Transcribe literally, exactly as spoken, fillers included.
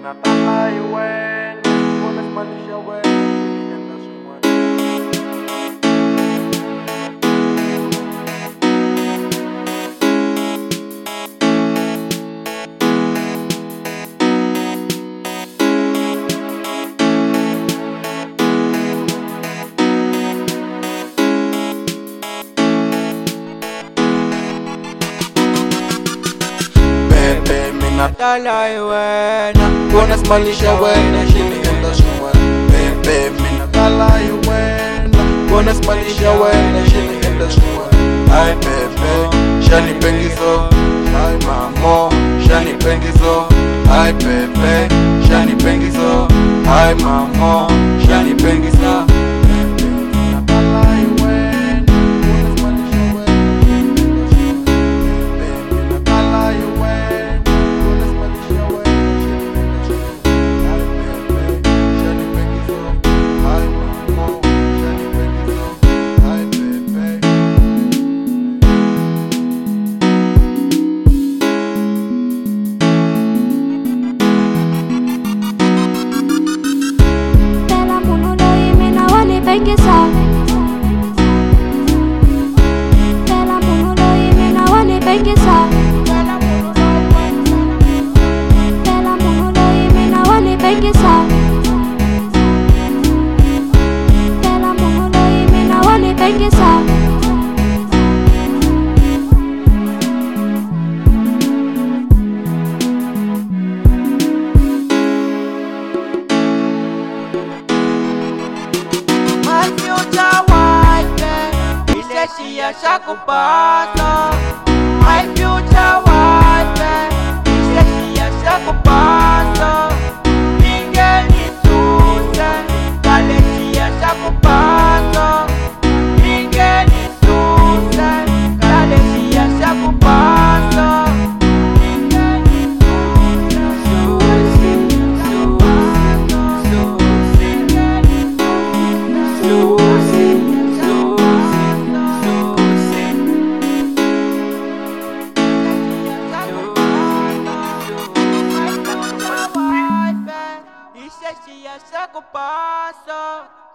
Nataka iwe unasimamisha wewe nienda shumani. Nataka iwe unasimamisha wewe nienda shumani. Bebe minataka iwe unasimamisha wewe nienda shumani. Ai bebe shani pengizo, ai mamo shani pengizo. Ai bebe shani pengizo, ai mamo shani pengizo. Pengisa Tela munulo imena wale pengisa Tela munulo imena wale pengisa Tela munulo imena wale pengisa She a shakupasa, my future wife. She said she a shakupasa. Ingeni Susan, kale she a shakupasa. Ingeni Susan, kale she a shakupasa. Ingeni Susan, Susan, Susan, she a shakupasa.